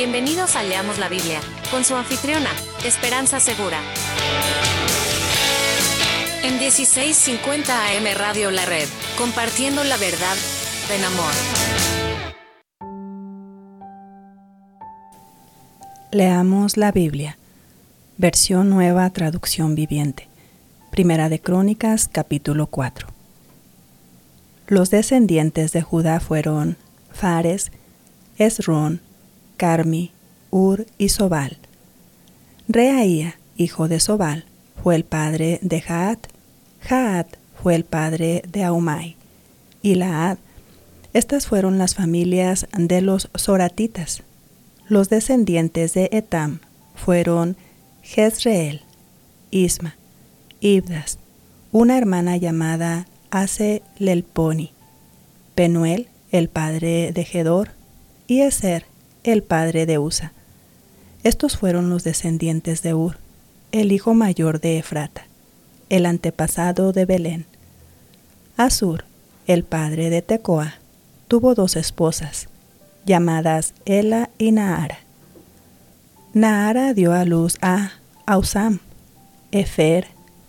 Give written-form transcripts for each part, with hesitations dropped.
Bienvenidos a Leamos la Biblia, con su anfitriona, Esperanza Segura. En 1650 AM Radio La Red, compartiendo la verdad en amor. Leamos la Biblia, versión nueva, traducción viviente. Primera de Crónicas, capítulo 4. Los descendientes de Judá fueron Fares, Esrón, Carmi, Ur y Sobal. Reaía, hijo de Sobal, fue el padre de Jaat. Jaat fue el padre de Ahumai y Laad. Estas fueron las familias de los soratitas. Los descendientes de Etam fueron Jezreel, Isma, Ibdas, una hermana llamada Ase-Lelponi, Penuel, el padre de Gedor, y Eser, el padre de Usa. Estos fueron los descendientes de Ur, el hijo mayor de Efrata, el antepasado de Belén. Asur, el padre de Tecoa, tuvo dos esposas, llamadas Ela y Naara. Naara dio a luz a Ausam, Efer,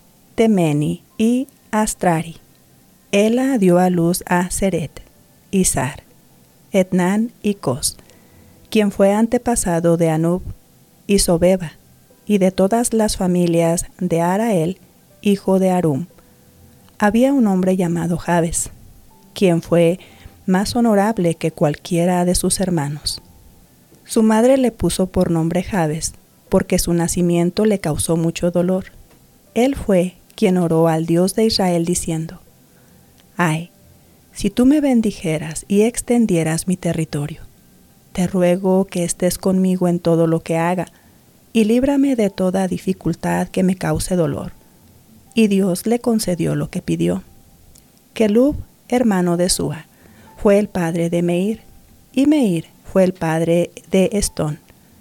Temeni y Astrari. Ela dio a luz a Seret, Izar, Etnán y Cos, quien fue antepasado de Anub y Sobeba, y de todas las familias de Arael, hijo de Arum. Había un hombre llamado Jabes, quien fue más honorable que cualquiera de sus hermanos. Su madre le puso por nombre Jabes, porque su nacimiento le causó mucho dolor. Él fue quien oró al Dios de Israel diciendo: «Ay, si tú me bendijeras y extendieras mi territorio, te ruego que estés conmigo en todo lo que haga, y líbrame de toda dificultad que me cause dolor». Y Dios le concedió lo que pidió. Kelub, hermano de Sua, fue el padre de Meir, y Meir fue el padre de Estón.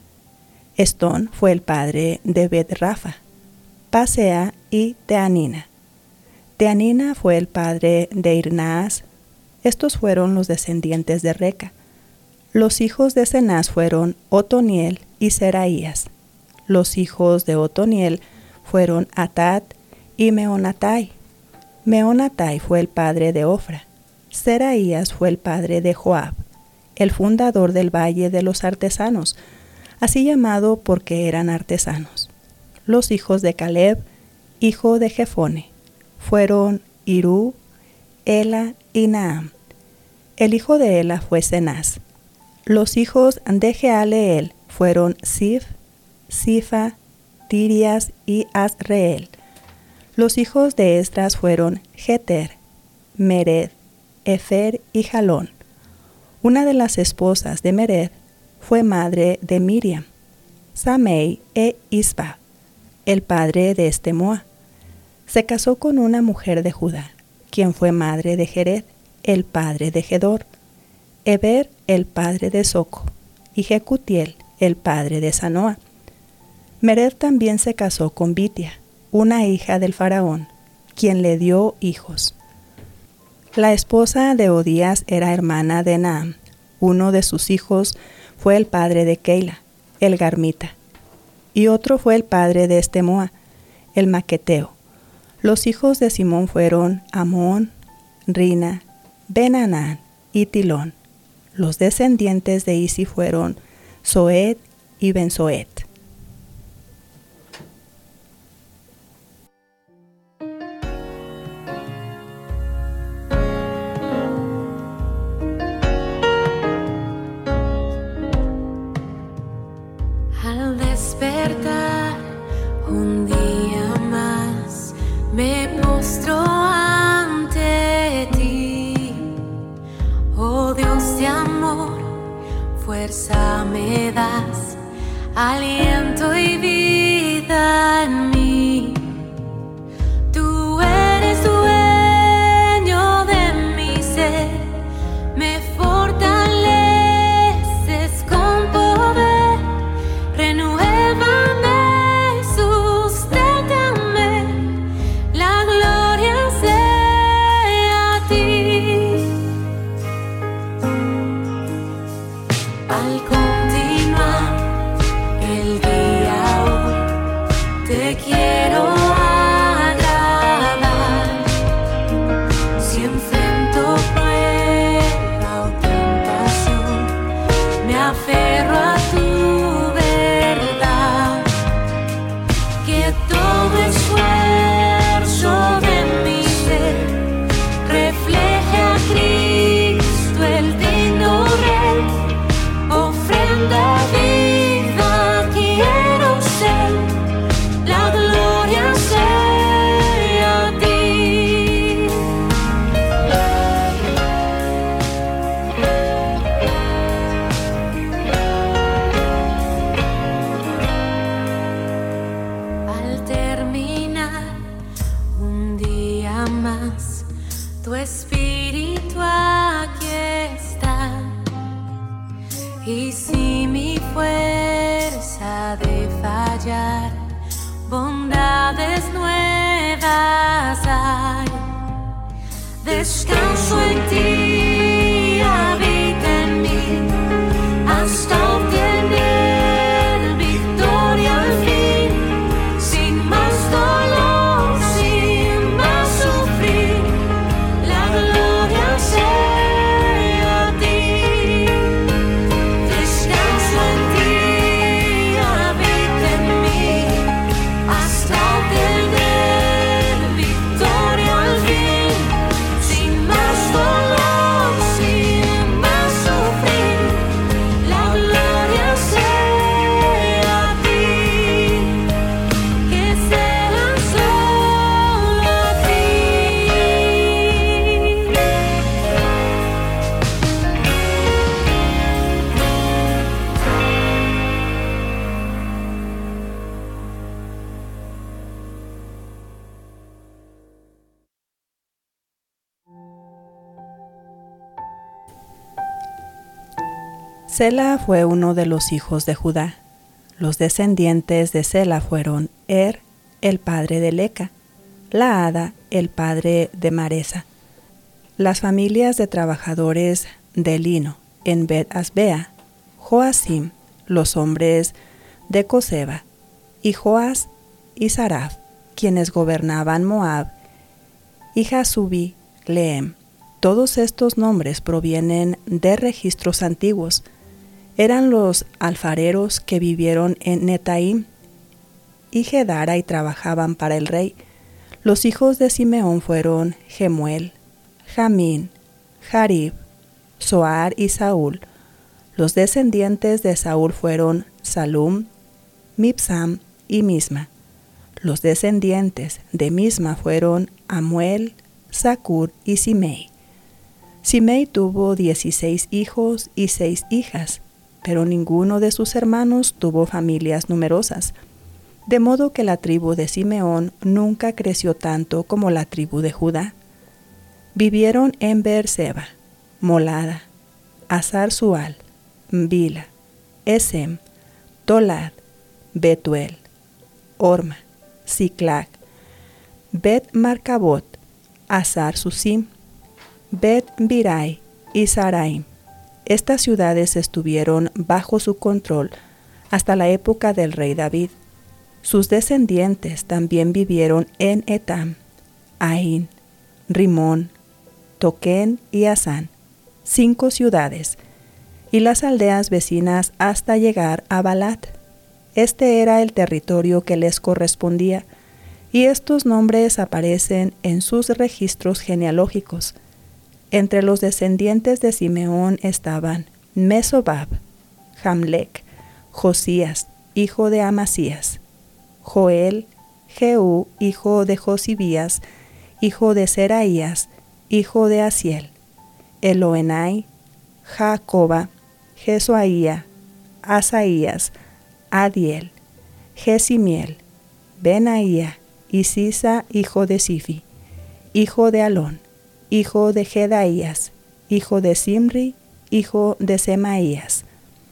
Estón fue el padre de Bet-Rafa, Pasea y Teanina. Teanina fue el padre de Irnaas. Estos fueron los descendientes de Reca. Los hijos de Cenaz fueron Otoniel y Seraías. Los hijos de Otoniel fueron Atat y Meonatai. Meonatai fue el padre de Ofra. Seraías fue el padre de Joab, el fundador del Valle de los Artesanos, así llamado porque eran artesanos. Los hijos de Caleb, hijo de Jefone, fueron Irú, Ela y Naam. El hijo de Ela fue Cenaz. Los hijos de Jealeel fueron Sif, Sifa, Tirias y Asreel. Los hijos de Esdras fueron Jeter, Mered, Efer y Jalón. Una de las esposas de Mered fue madre de Miriam, Samei e Isba, el padre de Estemoa. Se casó con una mujer de Judá, quien fue madre de Jered, el padre de Gedor, Eber, el padre de Soco, y Jecutiel, el padre de Sanoa. Mered también se casó con Bitia, una hija del faraón, quien le dio hijos. La esposa de Odías era hermana de Naam. Uno de sus hijos fue el padre de Keila, el Garmita, y otro fue el padre de Estemoa, el Maqueteo. Los hijos de Simón fueron Amón, Rina, Ben-Anán y Tilón. Los descendientes de Isi fueron Zoed y Ben-Zoed. Al despertar un día más me postro ante ti, oh Dios de amor, fuerza me das, aliento y vida en mí. Tú eres dueño de mi ser, me fortaleces con poder, renuévame, susténtame, la gloria sea a ti. Al continuar aferro a tu verdad, que todo esfuerzo de mi ser refleje a Cristo, el digno Rey. Ofrenda viva quiero ser, la gloria sea a ti. Al terminar un día más, tu espíritu aquí está. Y si mi fuerza de fallar, bondades nuevas hay. Descanso en ti, habita en mí, hasta obtener victoria al fin. Sin más dolor, sin más sufrir, la gloria sea a ti. Descanso en ti, habita en mí, hasta obtener victoria al fin. Sin más dolor, sin más sufrir, la gloria sea a ti, que sea solo a ti. Sela fue uno de los hijos de Judá. Los descendientes de Sela fueron Er, el padre de Leca, Laada, el padre de Maresa. Las familias de trabajadores de lino en Bet-Asbea, Joacim, los hombres de Coseba, y Joás y Saraf, quienes gobernaban Moab, y Jasubi, Leem. Todos estos nombres provienen de registros antiguos. Eran los alfareros que vivieron en Netaim y Gedara y trabajaban para el rey. Los hijos de Simeón fueron Gemuel, Jamín, Jarib, Zoar y Saúl. Los descendientes de Saúl fueron Salum, Mibsam y Misma. Los descendientes de Misma fueron Amuel, Zacur y Simei. Simei tuvo 16 hijos y 6 hijas, pero ninguno de sus hermanos tuvo familias numerosas, de modo que la tribu de Simeón nunca creció tanto como la tribu de Judá. Vivieron en Beerseba, Molada, Hazar-Sual, Bila, Esem, Tolad, Betuel, Orma, Siclag, Bet-Marcabot, Hazar-Susim, Bet-Birai y Saraim. Estas ciudades estuvieron bajo su control hasta la época del rey David. Sus descendientes también vivieron en Etam, Ain, Rimón, Toquén y Asán, 5 ciudades, y las aldeas vecinas hasta llegar a Balat. Este era el territorio que les correspondía, y estos nombres aparecen en sus registros genealógicos. Entre los descendientes de Simeón estaban Mesobab, Jamlec, Josías, hijo de Amasías, Joel, Jehú, hijo de Josibías, hijo de Seraías, hijo de Asiel, Eloenai, Jacoba, Jesuaía, Asaías, Adiel, Jesimiel, Benaía y Sisa, hijo de Sifi, hijo de Alón, hijo de Jedaías, hijo de Simri, hijo de Semaías.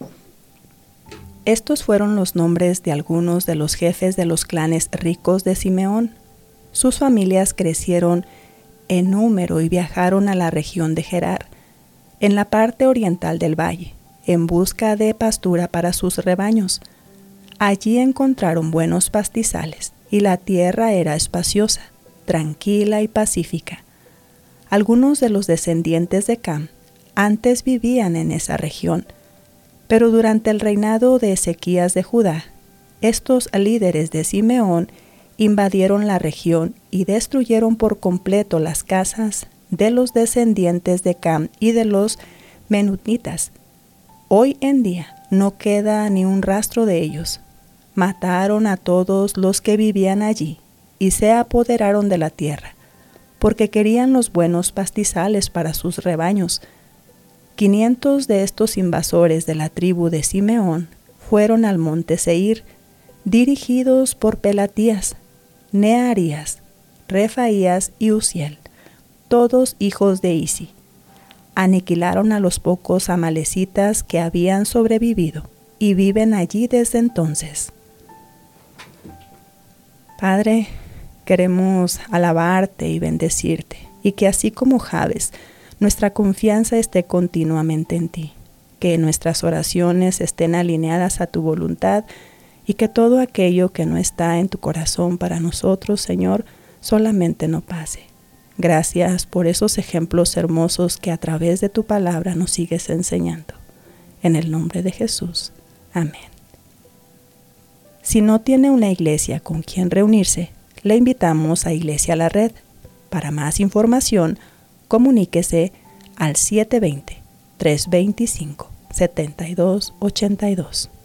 Estos fueron los nombres de algunos de los jefes de los clanes ricos de Simeón. Sus familias crecieron en número y viajaron a la región de Gerar, en la parte oriental del valle, en busca de pastura para sus rebaños. Allí encontraron buenos pastizales y la tierra era espaciosa, tranquila y pacífica. Algunos de los descendientes de Cam antes vivían en esa región, Pero durante el reinado de Ezequías de Judá, estos líderes de Simeón invadieron la región y destruyeron por completo las casas de los descendientes de Cam y de los menunitas. Hoy en día no queda ni un rastro de ellos. Mataron a todos los que vivían allí y se apoderaron de la tierra, porque querían los buenos pastizales para sus rebaños. 500 de estos invasores de la tribu de Simeón fueron al monte Seir, dirigidos por Pelatías, Nearías, Refaías y Uziel, todos hijos de Isi. Aniquilaron a los pocos amalecitas que habían sobrevivido y viven allí desde entonces. Padre, queremos alabarte y bendecirte, y que así como Jabes, nuestra confianza esté continuamente en ti, que nuestras oraciones estén alineadas a tu voluntad y que todo aquello que no está en tu corazón para nosotros, Señor, solamente no pase. Gracias por esos ejemplos hermosos que a través de tu palabra nos sigues enseñando. En el nombre de Jesús. Amén. Si no tiene una iglesia con quien reunirse, le invitamos a Iglesia La Red. Para más información, comuníquese al 720-325-7282.